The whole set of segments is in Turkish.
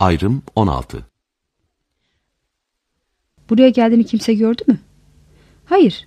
Ayrım 16. Buraya geldiğini kimse gördü mü? Hayır.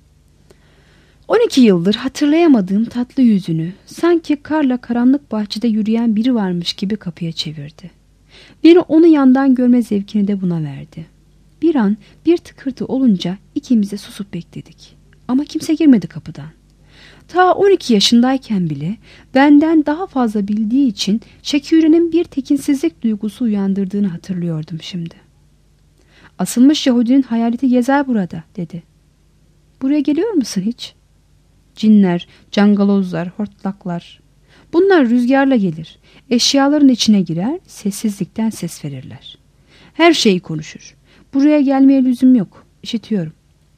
12 yıldır hatırlayamadığım tatlı yüzünü sanki karla karanlık bahçede yürüyen biri varmış gibi kapıya çevirdi. Beni onu yandan görme zevkini de buna verdi. Bir an bir tıkırtı olunca ikimiz de susup bekledik. Ama kimse girmedi kapıdan. Ta 12 yaşındayken bile benden daha fazla bildiği için Şeküre'nin bir tekinsizlik duygusu uyandırdığını hatırlıyordum şimdi. Asılmış Yahudinin hayaleti gezer burada dedi. Buraya geliyor musun hiç? Cinler, cangalozlar, hortlaklar. Bunlar rüzgarla gelir. Eşyaların içine girer, sessizlikten ses verirler. Her şeyi konuşur. Buraya gelmeye lüzum yok. İşitiyorum.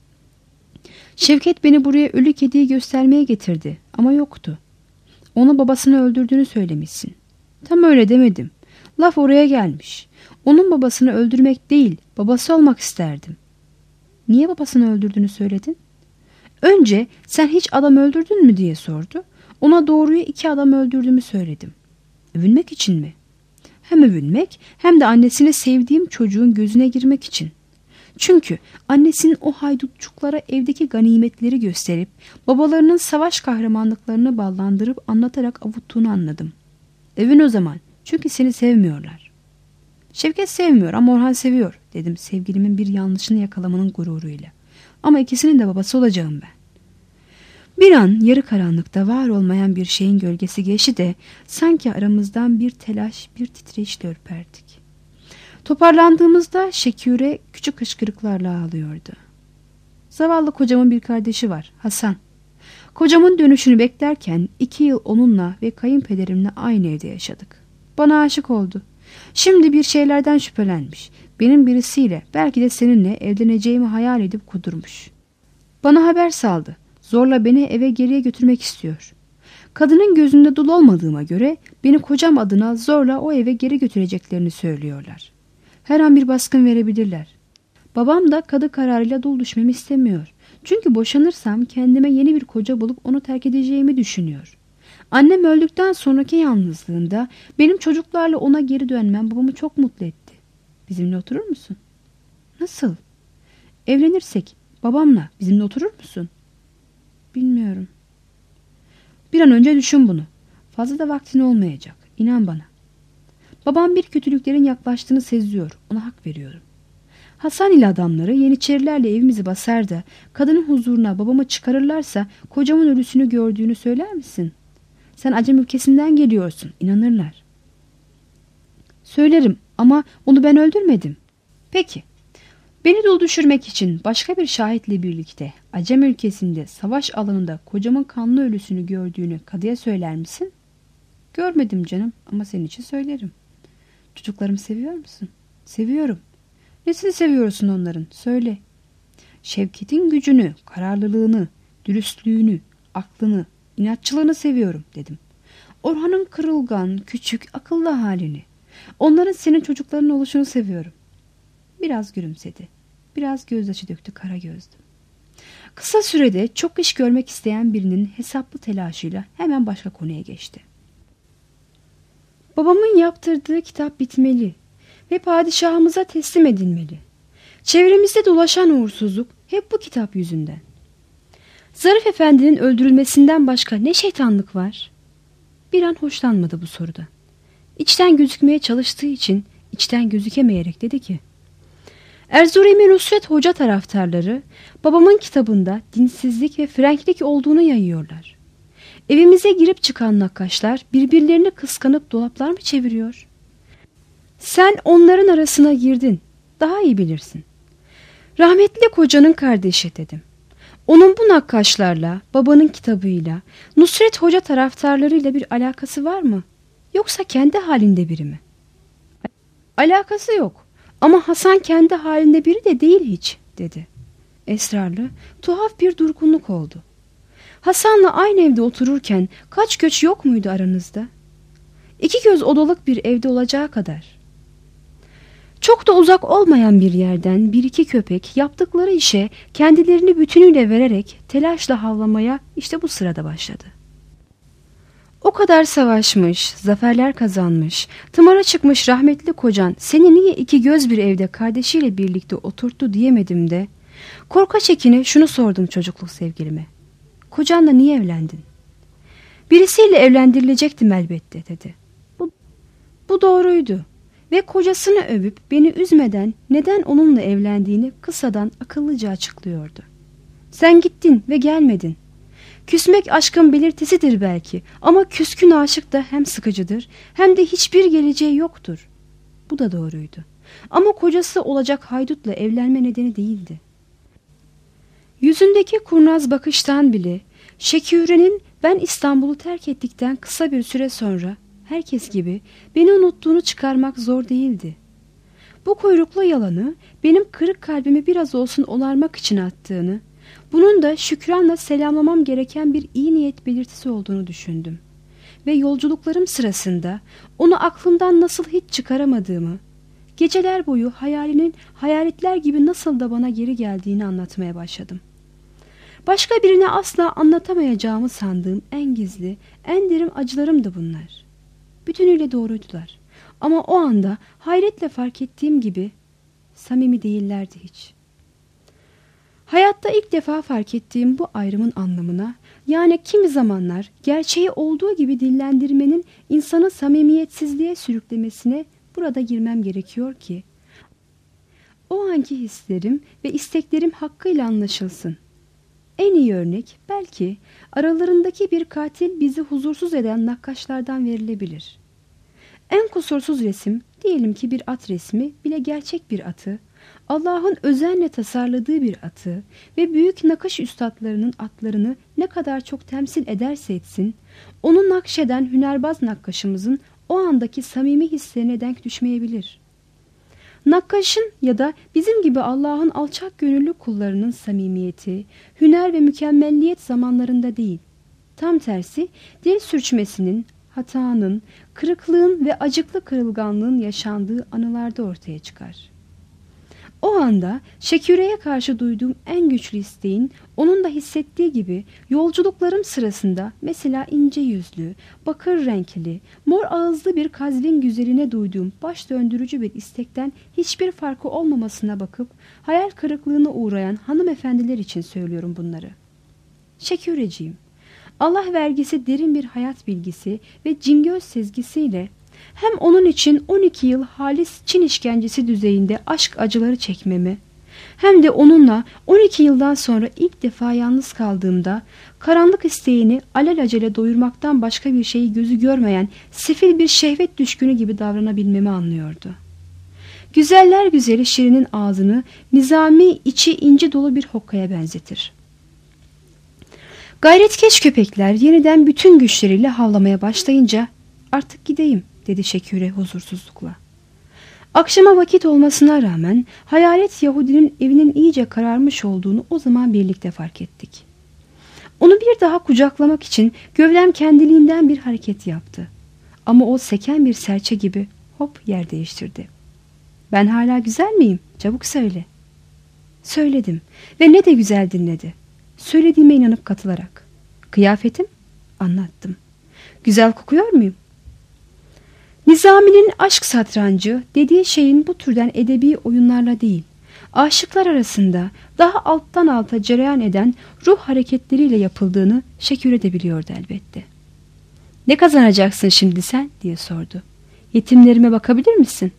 Şevket beni buraya ölü kediyi göstermeye getirdi ama yoktu. Onu babasını öldürdüğünü söylemişsin. Tam öyle demedim. Laf oraya gelmiş. Onun babasını öldürmek değil, babası olmak isterdim. Niye babasını öldürdüğünü söyledin? Önce sen hiç adam öldürdün mü diye sordu. Ona doğruyu 2 adam öldürdüğümü söyledim. Övünmek için mi? Hem övünmek hem de annesini sevdiğim çocuğun gözüne girmek için. Çünkü annesinin o haydutçuklara evdeki ganimetleri gösterip babalarının savaş kahramanlıklarını ballandırıp anlatarak avuttuğunu anladım. Övün o zaman, çünkü seni sevmiyorlar. Şevket sevmiyor ama Orhan seviyor dedim sevgilimin bir yanlışını yakalamanın gururuyla. Ama ikisinin de babası olacağım ben. Bir an yarı karanlıkta var olmayan bir şeyin gölgesi geçti de sanki aramızdan bir telaş, bir titreşle ürperdik. Toparlandığımızda Şeküre küçük hıçkırıklarla ağlıyordu. Zavallı kocamın bir kardeşi var, Hasan. Kocamın dönüşünü beklerken 2 yıl onunla ve kayınpederimle aynı evde yaşadık. Bana aşık oldu. Şimdi bir şeylerden şüphelenmiş. Benim birisiyle, belki de seninle evleneceğimi hayal edip kudurmuş. Bana haber saldı. Zorla beni eve geriye götürmek istiyor. Kadının gözünde dul olmadığıma göre beni kocam adına zorla o eve geri götüreceklerini söylüyorlar. Her an bir baskın verebilirler. Babam da kadı kararıyla dul düşmemi istemiyor. Çünkü boşanırsam kendime yeni bir koca bulup onu terk edeceğimi düşünüyor. Annem öldükten sonraki yalnızlığında benim çocuklarla ona geri dönmem babamı çok mutlu etti. Bizimle oturur musun? Nasıl? Evlenirsek babamla bizimle oturur musun? Bilmiyorum. Bir an önce düşün bunu. Fazla da vaktin olmayacak. İnan bana. Babam bir kötülüklerin yaklaştığını seziyor. Ona hak veriyorum. Hasan ile adamları Yeniçerilerle evimizi basar da kadının huzuruna babamı çıkarırlarsa kocamın ölüsünü gördüğünü söyler misin? Sen Acem ülkesinden geliyorsun. İnanırlar. Söylerim ama onu ben öldürmedim. Peki. Beni dul düşürmek için başka bir şahitle birlikte Acem ülkesinde savaş alanında kocamın kanlı ölüsünü gördüğünü kadıya söyler misin? Görmedim canım ama senin için söylerim. Çocuklarımı seviyor musun? Seviyorum. Nesini seviyorsun onların? Söyle. Şevket'in gücünü, kararlılığını, dürüstlüğünü, aklını, inatçılığını seviyorum dedim. Orhan'ın kırılgan, küçük, akıllı halini. Onların senin çocukların oluşunu seviyorum. Biraz gülümsedi. Biraz gözyaşı döktü kara gözlü. Kısa sürede çok iş görmek isteyen birinin hesaplı telaşıyla hemen başka konuya geçti. Babamın yaptırdığı kitap bitmeli ve padişahımıza teslim edilmeli. Çevremizde dolaşan uğursuzluk hep bu kitap yüzünden. Zarif Efendi'nin öldürülmesinden başka ne şeytanlık var? Bir an hoşlanmadı bu sorudan. İçten gözükmeye çalıştığı için içten gözükemeyerek dedi ki, Erzurum'un Nusret Hoca taraftarları babamın kitabında dinsizlik ve frenklik olduğunu yayıyorlar. Evimize girip çıkan nakkaşlar birbirlerini kıskanıp dolaplar mı çeviriyor? Sen onların arasına girdin. Daha iyi bilirsin. Rahmetli kocanın kardeşi dedim. Onun bu nakkaşlarla, babanın kitabıyla, Nusret Hoca taraftarlarıyla bir alakası var mı? Yoksa kendi halinde biri mi? Alakası yok. Ama Hasan kendi halinde biri de değil hiç, dedi. Esrarlı, tuhaf bir durgunluk oldu. Hasan'la aynı evde otururken kaç göç yok muydu aranızda? 2 göz odalık bir evde olacağı kadar. Çok da uzak olmayan bir yerden 1-2 köpek yaptıkları işe kendilerini bütünüyle vererek telaşla havlamaya işte bu sırada başladı. O kadar savaşmış, zaferler kazanmış, tımara çıkmış rahmetli kocan seni niye iki göz bir evde kardeşiyle birlikte oturttu diyemedim de korka çekine şunu sordum çocukluk sevgilime. Kocanla niye evlendin? Birisiyle evlendirilecektim elbette dedi. Bu doğruydu ve kocasını övüp beni üzmeden neden onunla evlendiğini kısadan akıllıca açıklıyordu. Sen gittin ve gelmedin. Küsmek aşkın belirtisidir belki ama küskün aşık da hem sıkıcıdır hem de hiçbir geleceği yoktur. Bu da doğruydu. Ama kocası olacak haydutla evlenme nedeni değildi. Yüzündeki kurnaz bakıştan bile Şeküre'nin ben İstanbul'u terk ettikten kısa bir süre sonra herkes gibi beni unuttuğunu çıkarmak zor değildi. Bu kuyruklu yalanı benim kırık kalbimi biraz olsun onarmak için attığını, bunun da şükranla selamlamam gereken bir iyi niyet belirtisi olduğunu düşündüm. Ve yolculuklarım sırasında onu aklımdan nasıl hiç çıkaramadığımı, geceler boyu hayalinin hayaletler gibi nasıl da bana geri geldiğini anlatmaya başladım. Başka birine asla anlatamayacağımı sandığım en gizli, en derin acılarım da bunlar. Bütünüyle doğruydular. Ama o anda hayretle fark ettiğim gibi samimi değillerdi hiç. Hayatta ilk defa fark ettiğim bu ayrımın anlamına, yani kimi zamanlar gerçeği olduğu gibi dillendirmenin insanı samimiyetsizliğe sürüklemesine burada girmem gerekiyor ki, o anki hislerim ve isteklerim hakkıyla anlaşılsın. En iyi örnek belki aralarındaki bir katil bizi huzursuz eden nakkaşlardan verilebilir. En kusursuz resim, diyelim ki bir at resmi bile gerçek bir atı, Allah'ın özenle tasarladığı bir atı ve büyük nakış üstadlarının atlarını ne kadar çok temsil ederse etsin, onu nakşeden hünerbaz nakkaşımızın o andaki samimi hislerine denk düşmeyebilir. Nakkaşın ya da bizim gibi Allah'ın alçak gönüllü kullarının samimiyeti, hüner ve mükemmelliyet zamanlarında değil, tam tersi dil sürçmesinin, hatanın, kırıklığın ve acıklı kırılganlığın yaşandığı anılarda ortaya çıkar. O anda Şeküre'ye karşı duyduğum en güçlü isteğin onun da hissettiği gibi yolculuklarım sırasında mesela ince yüzlü, bakır renkli, mor ağızlı bir kazvin güzeline duyduğum baş döndürücü bir istekten hiçbir farkı olmamasına bakıp hayal kırıklığına uğrayan hanımefendiler için söylüyorum bunları. Şeküreciğim, Allah vergisi derin bir hayat bilgisi ve cingöz sezgisiyle hem onun için 12 yıl halis Çin işkencesi düzeyinde aşk acıları çekmemi, hem de onunla 12 yıldan sonra ilk defa yalnız kaldığımda karanlık isteğini alelacele doyurmaktan başka bir şeyi gözü görmeyen sefil bir şehvet düşkünü gibi davranabilmemi anlıyordu. Güzeller güzeli Şirin'in ağzını nizami içi inci dolu bir hokkaya benzetir. Gayretkeş köpekler yeniden bütün güçleriyle havlamaya başlayınca artık gideyim dedi Şeküre huzursuzlukla. Akşama vakit olmasına rağmen hayalet Yahudinin evinin iyice kararmış olduğunu o zaman birlikte fark ettik. Onu bir daha kucaklamak için gövdem kendiliğinden bir hareket yaptı. Ama o seken bir serçe gibi hop yer değiştirdi. Ben hala güzel miyim? Çabuk söyle. Söyledim ve ne de güzel dinledi. Söylediğime inanıp katılarak. Kıyafetim? Anlattım. Güzel kokuyor muyum? Nizami'nin aşk satrancı dediği şeyin bu türden edebi oyunlarla değil, aşıklar arasında daha alttan alta cereyan eden ruh hareketleriyle yapıldığını Şeküre de biliyordu elbette. Ne kazanacaksın şimdi sen diye sordu. Yetimlerime bakabilir misin?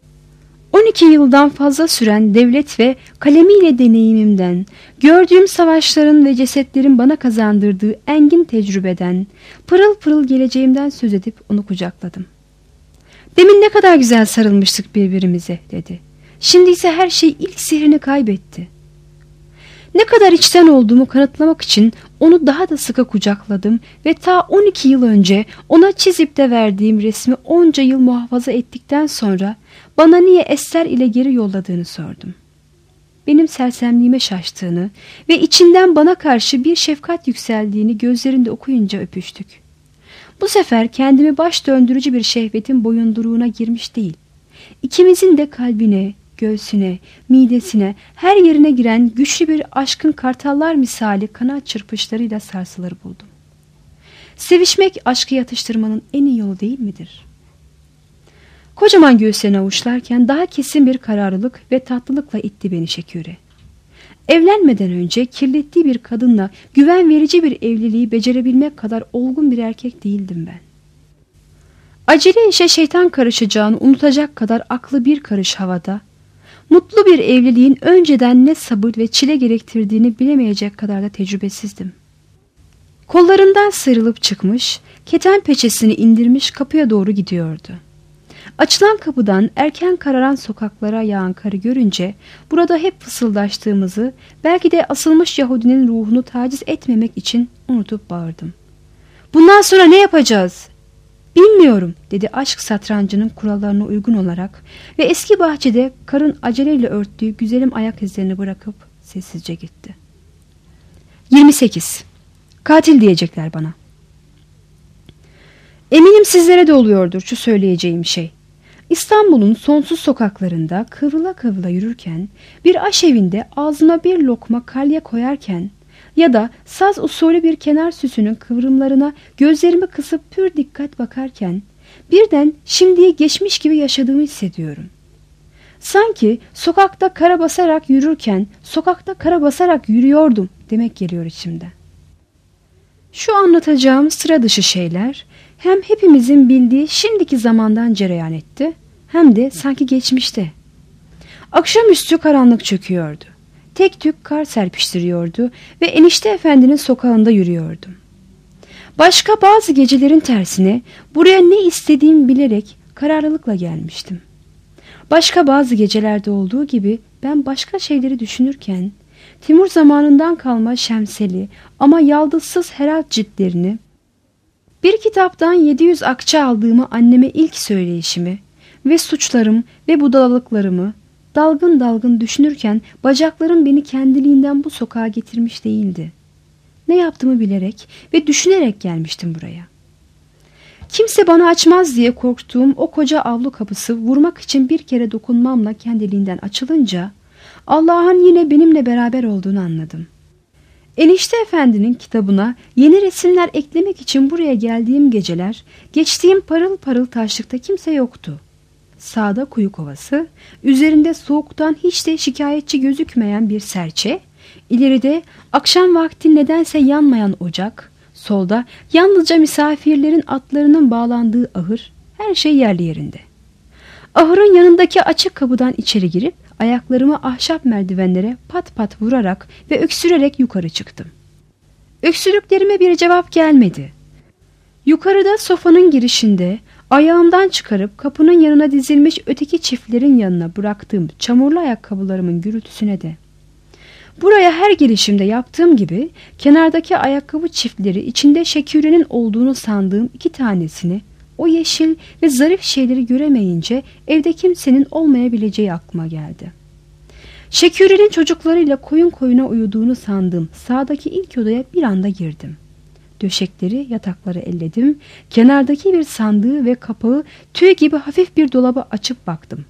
12 yıldan fazla süren devlet ve kalemiyle deneyimimden, gördüğüm savaşların ve cesetlerin bana kazandırdığı engin tecrübeden, pırıl pırıl geleceğimden söz edip onu kucakladım. Demin ne kadar güzel sarılmıştık birbirimize dedi. Şimdi ise her şey ilk sihrini kaybetti. Ne kadar içten olduğumu kanıtlamak için onu daha da sıkı kucakladım ve ta 12 yıl önce ona çizip de verdiğim resmi onca yıl muhafaza ettikten sonra bana niye Ester ile geri yolladığını sordum. Benim sersemliğime şaştığını ve içinden bana karşı bir şefkat yükseldiğini gözlerinde okuyunca öpüştük. Bu sefer kendimi baş döndürücü bir şehvetin boyunduruğuna girmiş değil, İkimizin de kalbine, göğsüne, midesine, her yerine giren güçlü bir aşkın kartallar misali kanat çırpışlarıyla sarsılır buldum. Sevişmek aşkı yatıştırmanın en iyi yolu değil midir? Kocaman göğüslerini avuçlarken daha kesin bir kararlılık ve tatlılıkla itti beni Şeküre. Evlenmeden önce kirlettiği bir kadınla güven verici bir evliliği becerebilmek kadar olgun bir erkek değildim ben. Acele işe şeytan karışacağını unutacak kadar aklı bir karış havada, mutlu bir evliliğin önceden ne sabır ve çile gerektirdiğini bilemeyecek kadar da tecrübesizdim. Kollarından sıyrılıp çıkmış, keten peçesini indirmiş kapıya doğru gidiyordu. Açılan kapıdan erken kararan sokaklara yağan karı görünce burada hep fısıldaştığımızı, belki de asılmış Yahudinin ruhunu taciz etmemek için unutup bağırdım. "Bundan sonra ne yapacağız?" "Bilmiyorum," dedi aşk satrancının kurallarına uygun olarak ve eski bahçede karın aceleyle örttüğü güzelim ayak izlerini bırakıp sessizce gitti. 28. Katil diyecekler bana. Eminim sizlere de oluyordur şu söyleyeceğim şey. İstanbul'un sonsuz sokaklarında kıvrıla kıvrıla yürürken, bir aşevinde ağzıma bir lokma kalya koyarken ya da saz usulü bir kenar süsünün kıvrımlarına gözlerimi kısıp pür dikkat bakarken birden şimdiye geçmiş gibi yaşadığımı hissediyorum. Sanki sokakta kara basarak yürürken sokakta kara basarak yürüyordum demek geliyor içimde. Şu anlatacağım sıra dışı şeyler hem hepimizin bildiği şimdiki zamandan cereyan etti, hem de sanki geçmişte. Akşamüstü karanlık çöküyordu. Tek tük kar serpiştiriyordu ve enişte efendinin sokağında yürüyordum. Başka bazı gecelerin tersine buraya ne istediğimi bilerek kararlılıkla gelmiştim. Başka bazı gecelerde olduğu gibi ben başka şeyleri düşünürken Timur zamanından kalma şemseli ama yaldızsız herald ciltlerini, bir kitaptan 700 akçe aldığımı anneme ilk söyleyişimi ve suçlarım ve budalalıklarımı dalgın dalgın düşünürken bacaklarım beni kendiliğinden bu sokağa getirmiş değildi. Ne yaptığımı bilerek ve düşünerek gelmiştim buraya. Kimse bana açmaz diye korktuğum o koca avlu kapısı vurmak için bir kere dokunmamla kendiliğinden açılınca Allah'ın yine benimle beraber olduğunu anladım. Enişte efendinin kitabına yeni resimler eklemek için buraya geldiğim geceler, geçtiğim parıl parıl taşlıkta kimse yoktu. Sağda kuyu kovası, üzerinde soğuktan hiç de şikayetçi gözükmeyen bir serçe, ileride akşam vakti nedense yanmayan ocak, solda yalnızca misafirlerin atlarının bağlandığı ahır, her şey yerli yerinde. Ahırın yanındaki açık kapıdan içeri girip ayaklarımı ahşap merdivenlere pat pat vurarak ve öksürerek yukarı çıktım. Öksürüklerime bir cevap gelmedi. Yukarıda sofanın girişinde ayağımdan çıkarıp kapının yanına dizilmiş öteki çiftlerin yanına bıraktığım çamurlu ayakkabılarımın gürültüsüne de. Buraya her gelişimde yaptığım gibi kenardaki ayakkabı çiftleri içinde Şeküre'nin olduğunu sandığım 2 tanesini, o yeşil ve zarif şeyleri göremeyince evde kimsenin olmayabileceği aklıma geldi. Şeküre'nin çocuklarıyla koyun koyuna uyuduğunu sandığım sağdaki ilk odaya bir anda girdim. Döşekleri, yatakları elledim, kenardaki bir sandığı ve kapağı tüy gibi hafif bir dolaba açıp baktım.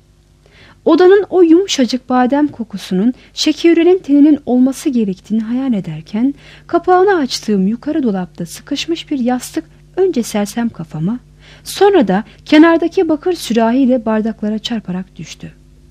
Odanın o yumuşacık badem kokusunun Şeküre'nin teninin olması gerektiğini hayal ederken kapağını açtığım yukarı dolapta sıkışmış bir yastık önce sersem kafama, sonra da kenardaki bakır sürahiyle bardaklara çarparak düştü.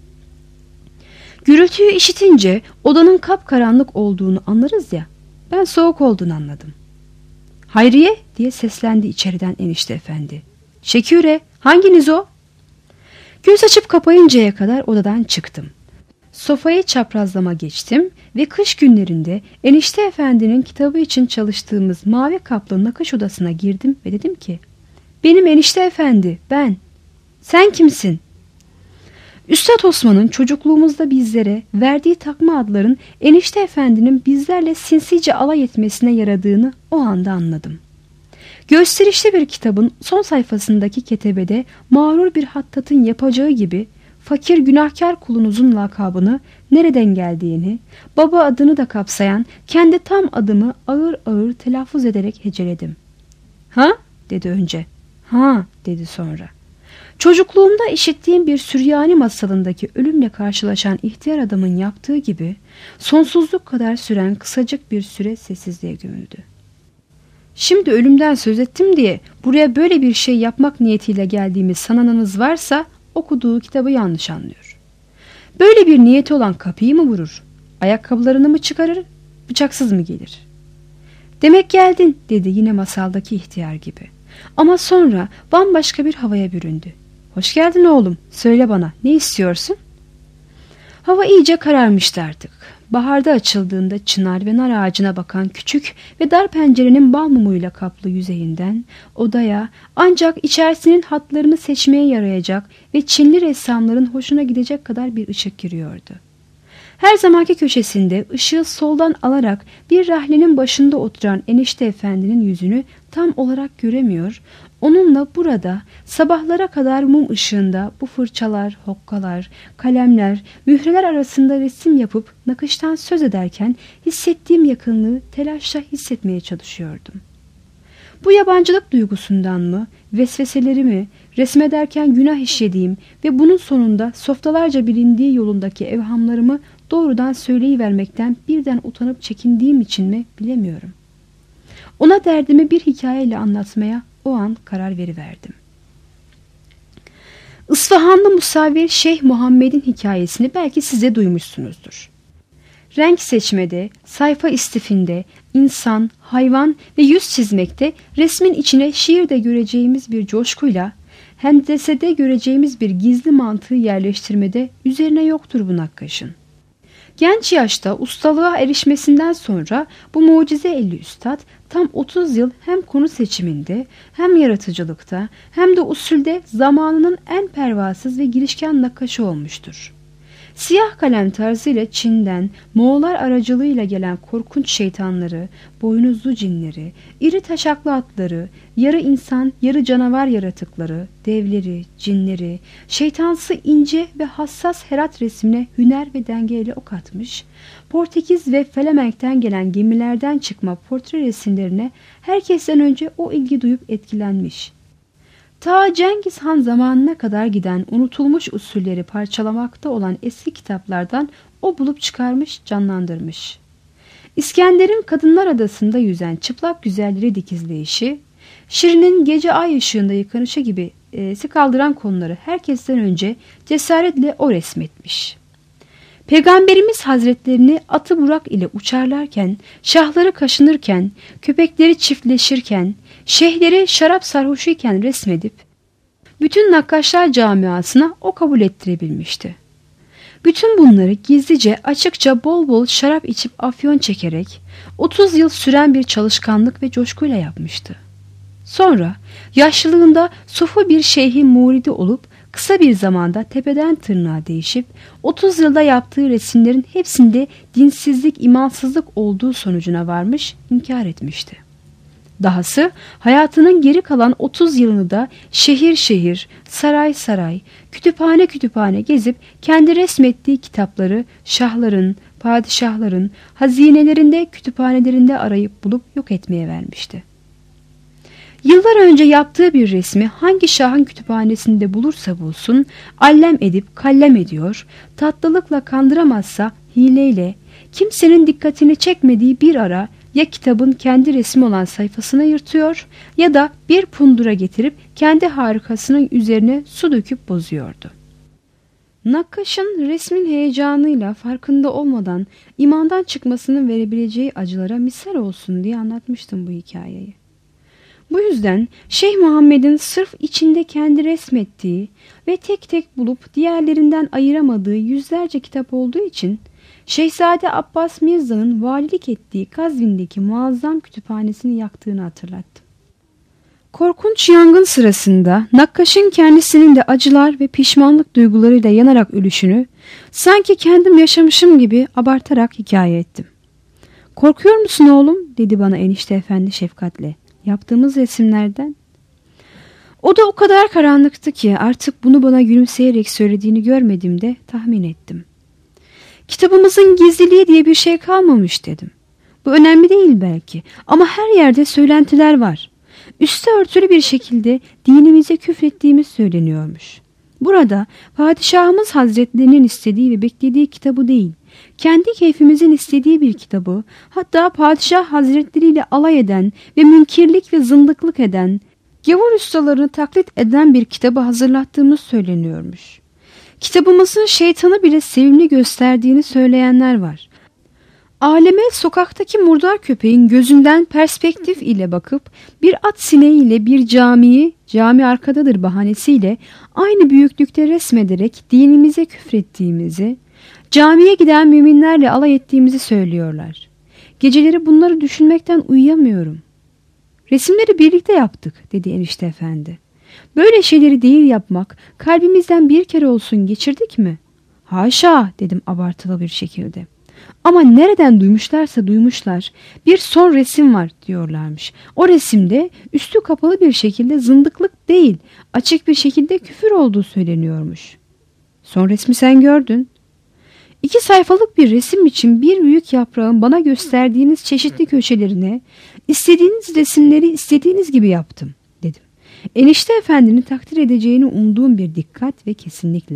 Gürültüyü işitince odanın kapkaranlık olduğunu anlarız ya, ben soğuk olduğunu anladım. "Hayriye," diye seslendi içeriden enişte efendi. "Şeküre, hanginiz o?" Göz açıp kapayıncaya kadar odadan çıktım. Sofayı çaprazlama geçtim ve kış günlerinde enişte efendinin kitabı için çalıştığımız mavi kaplı nakış odasına girdim ve dedim ki, "Benim enişte efendi, ben. Sen kimsin?" Üstad Osman'ın çocukluğumuzda bizlere verdiği takma adların enişte efendinin bizlerle sinsice alay etmesine yaradığını o anda anladım. Gösterişli bir kitabın son sayfasındaki ketebede mağrur bir hattatın yapacağı gibi fakir günahkar kulunuzun lakabını, nereden geldiğini, baba adını da kapsayan kendi tam adımı ağır ağır telaffuz ederek heceledim. "Ha?" dedi önce. "Ha?" dedi sonra. Çocukluğumda işittiğim bir Süryani masalındaki ölümle karşılaşan ihtiyar adamın yaptığı gibi sonsuzluk kadar süren kısacık bir süre sessizliğe gömüldü. Şimdi ölümden söz ettim diye buraya böyle bir şey yapmak niyetiyle geldiğimi sananınız varsa okuduğu kitabı yanlış anlıyor. Böyle bir niyeti olan kapıyı mı vurur? Ayakkabılarını mı çıkarır? Bıçaksız mı gelir? Demek geldin dedi yine masaldaki ihtiyar gibi. Ama sonra bambaşka bir havaya büründü. Hoş geldin oğlum. Söyle bana ne istiyorsun? Hava iyice kararmıştı artık. Baharda açıldığında çınar ve nar ağacına bakan küçük ve dar pencerenin bal mumuyla kaplı yüzeyinden odaya ancak içerisinin hatlarını seçmeye yarayacak ve Çinli ressamların hoşuna gidecek kadar bir ışık giriyordu. Her zamanki köşesinde ışığı soldan alarak bir rahlenin başında oturan enişte efendinin yüzünü tam olarak göremiyor, onunla burada sabahlara kadar mum ışığında bu fırçalar, hokkalar, kalemler, mühreler arasında resim yapıp nakıştan söz ederken hissettiğim yakınlığı telaşla hissetmeye çalışıyordum. Bu yabancılık duygusundan mı, vesveseleri mi, resmederken günah işlediğim ve bunun sonunda softalarca bilindiği yolundaki evhamlarımı doğrudan söyleyivermekten birden utanıp çekindiğim için mi bilemiyorum. Ona derdimi bir hikayeyle anlatmaya o an karar veriverdim. İsfahanlı Musavvir Şeyh Muhammed'in hikayesini belki size duymuşsunuzdur. Renk seçmede, sayfa istifinde, insan, hayvan ve yüz çizmekte resmin içine şiirde göreceğimiz bir coşkuyla, hendesede göreceğimiz bir gizli mantığı yerleştirmede üzerine yoktur bu nakkaşın. Genç yaşta ustalığa erişmesinden sonra bu mucize elli üstad tam 30 yıl hem konu seçiminde hem yaratıcılıkta hem de usulde zamanının en pervasız ve girişken nakkaşı olmuştur. Siyah kalem tarzıyla Çin'den Moğollar aracılığıyla gelen korkunç şeytanları, boynuzlu cinleri, iri taşaklı atları, yarı insan yarı canavar yaratıkları, devleri, cinleri, şeytansı ince ve hassas Herat resmine hüner ve dengeyle ok atmış, Portekiz ve Felemenk'ten gelen gemilerden çıkma portre resimlerine herkesten önce o ilgi duyup etkilenmiş. Ta Cengiz Han zamanına kadar giden unutulmuş usulleri parçalamakta olan eski kitaplardan o bulup çıkarmış, canlandırmış. İskender'in Kadınlar Adası'nda yüzen çıplak güzelleri dikizleyişi, Şirin'in gece ay ışığında yıkanışı gibi kaldıran konuları herkesten önce cesaretle o resmetmiş. Peygamberimiz Hazretlerini atı burak ile uçarlarken, şahları kaşınırken, köpekleri çiftleşirken, şeyhleri şarap sarhoşuyken resmedip, bütün nakkaşlar camiasına o kabul ettirebilmişti. Bütün bunları gizlice, açıkça bol bol şarap içip afyon çekerek, 30 yıl süren bir çalışkanlık ve coşkuyla yapmıştı. Sonra yaşlılığında sofu bir şeyhin muridi olup, kısa bir zamanda tepeden tırnağa değişip 30 yılda yaptığı resimlerin hepsinde dinsizlik, imansızlık olduğu sonucuna varmış, inkar etmişti. Dahası hayatının geri kalan 30 yılını da şehir şehir, saray saray, kütüphane kütüphane gezip kendi resmettiği kitapları şahların, padişahların hazinelerinde, kütüphanelerinde arayıp bulup yok etmeye vermişti. Yıllar önce yaptığı bir resmi hangi şahın kütüphanesinde bulursa bulsun allem edip kallem ediyor, tatlılıkla kandıramazsa hileyle, kimsenin dikkatini çekmediği bir ara ya kitabın kendi resmi olan sayfasına yırtıyor ya da bir pundura getirip kendi harikasının üzerine su döküp bozuyordu. Nakkaşın resmin heyecanıyla farkında olmadan imandan çıkmasının verebileceği acılara misal olsun diye anlatmıştım bu hikayeyi. Bu yüzden Şeyh Muhammed'in sırf içinde kendi resmettiği ve tek tek bulup diğerlerinden ayıramadığı yüzlerce kitap olduğu için Şehzade Abbas Mirza'nın valilik ettiği Kazvin'deki muazzam kütüphanesini yaktığını hatırlattım. Korkunç yangın sırasında nakkaşın kendisinin de acılar ve pişmanlık duygularıyla yanarak ölüşünü sanki kendim yaşamışım gibi abartarak hikaye ettim. "Korkuyor musun oğlum?" dedi bana enişte efendi şefkatle. "Yaptığımız resimlerden." O da o kadar karanlıktı ki artık bunu bana gülümseyerek söylediğini görmediğimde tahmin ettim. "Kitabımızın gizliliği diye bir şey kalmamış," dedim. "Bu önemli değil belki ama her yerde söylentiler var. Üstü örtülü bir şekilde dinimize küfrettiğimiz söyleniyormuş. Burada padişahımız hazretlerinin istediği ve beklediği kitabı değil, kendi keyfimizin istediği bir kitabı, hatta padişah hazretleriyle alay eden ve münkirlik ve zındıklık eden, gavur ustalarını taklit eden bir kitabı hazırlattığımız söyleniyormuş. Kitabımızın şeytanı bile sevimli gösterdiğini söyleyenler var. Aleme sokaktaki murdar köpeğin gözünden perspektif ile bakıp bir at sineğiyle bir cami arkadadır bahanesiyle aynı büyüklükte resmederek dinimize küfrettiğimizi, camiye giden müminlerle alay ettiğimizi söylüyorlar. Geceleri bunları düşünmekten uyuyamıyorum. Resimleri birlikte yaptık, dedi enişte efendi. Böyle şeyleri değil yapmak, kalbimizden bir kere olsun geçirdik mi? Haşa, dedim abartılı bir şekilde. Ama nereden duymuşlarsa duymuşlar, bir son resim var diyorlarmış. O resimde üstü kapalı bir şekilde zındıklık değil, açık bir şekilde küfür olduğu söyleniyormuş. Son resmi sen gördün. 2 sayfalık bir resim için bir büyük yaprağın bana gösterdiğiniz çeşitli köşelerine istediğiniz resimleri istediğiniz gibi yaptım, dedim. Enişte efendinin takdir edeceğini umduğum bir dikkat ve kesinlikle.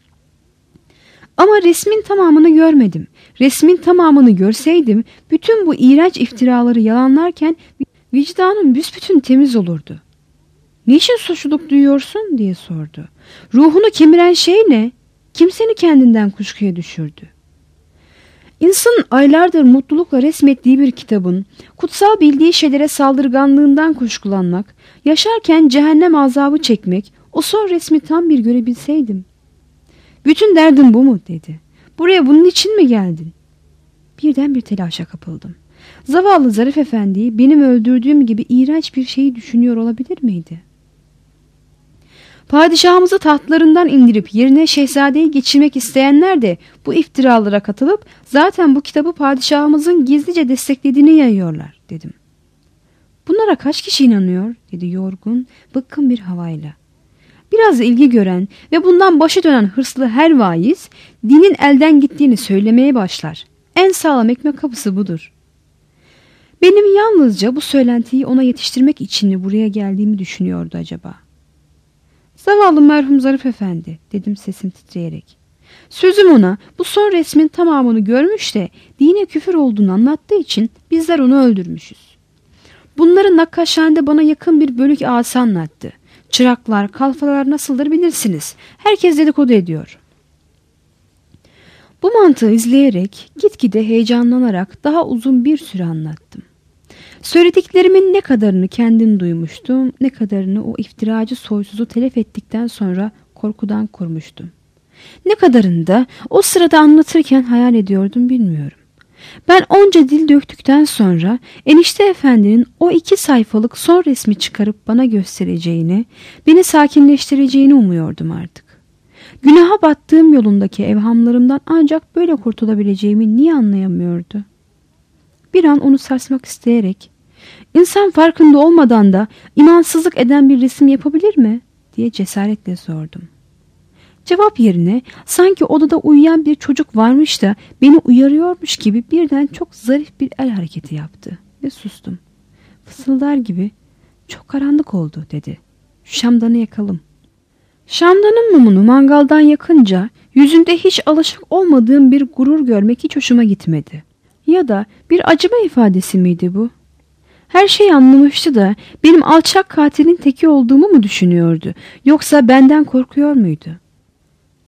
Ama resmin tamamını görmedim. Resmin tamamını görseydim bütün bu iğrenç iftiraları yalanlarken vicdanım büsbütün temiz olurdu. Niçin suçluluk duyuyorsun diye sordu. Ruhunu kemiren şey ne? Kim seni kendinden kuşkuya düşürdü? İnsanın aylardır mutlulukla resmettiği bir kitabın kutsal bildiği şeylere saldırganlığından kuşkulanmak, yaşarken cehennem azabı çekmek, o son resmi tam bir görebilseydim. Bütün derdin bu mu, dedi. Buraya bunun için mi geldin? Birden bir telaşa kapıldım. Zavallı Zarif Efendi'yi benim öldürdüğüm gibi iğrenç bir şeyi düşünüyor olabilir miydi? Padişahımızı tahtlarından indirip yerine şehzadeyi geçirmek isteyenler de bu iftiralara katılıp zaten bu kitabı padişahımızın gizlice desteklediğini yayıyorlar, dedim. Bunlara kaç kişi inanıyor, dedi yorgun, bıkkın bir havayla. Biraz ilgi gören ve bundan başı dönen hırslı her vaiz dinin elden gittiğini söylemeye başlar. En sağlam ekmek kapısı budur. Benim yalnızca bu söylentiyi ona yetiştirmek için mi buraya geldiğimi düşünüyordu acaba? Zavallı merhum Zarif Efendi, dedim sesim titreyerek. Sözüm ona bu son resmin tamamını görmüş de dine küfür olduğunu anlattığı için bizler onu öldürmüşüz. Bunları nakkaşhanede bana yakın bir bölük ağası anlattı. Çıraklar, kalfalar nasıldır bilirsiniz. Herkes dedikodu ediyor. Bu mantığı izleyerek, gitgide heyecanlanarak daha uzun bir süre anlattım. Söylediklerimin ne kadarını kendim duymuştum, ne kadarını o iftiracı soysuzu telef ettikten sonra korkudan korumuştum. Ne kadarını da o sırada anlatırken hayal ediyordum bilmiyorum. Ben onca dil döktükten sonra enişte efendinin o 2 sayfalık son resmi çıkarıp bana göstereceğini, beni sakinleştireceğini umuyordum artık. Günaha battığım yolundaki evhamlarımdan ancak böyle kurtulabileceğimi niye anlayamıyordu? Bir an onu sarsmak isteyerek, insan farkında olmadan da imansızlık eden bir resim yapabilir mi, diye cesaretle sordum. Cevap yerine sanki odada uyuyan bir çocuk varmış da beni uyarıyormuş gibi birden çok zarif bir el hareketi yaptı ve sustum. Fısıldar gibi, çok karanlık oldu, dedi. Şamdanı yakalım. Şamdanın mumunu mangaldan yakınca yüzünde hiç alışık olmadığım bir gurur görmek hiç hoşuma gitmedi. Ya da bir acıma ifadesi miydi bu? Her şeyi anlamıştı da benim alçak katilin teki olduğumu mu düşünüyordu, yoksa benden korkuyor muydu?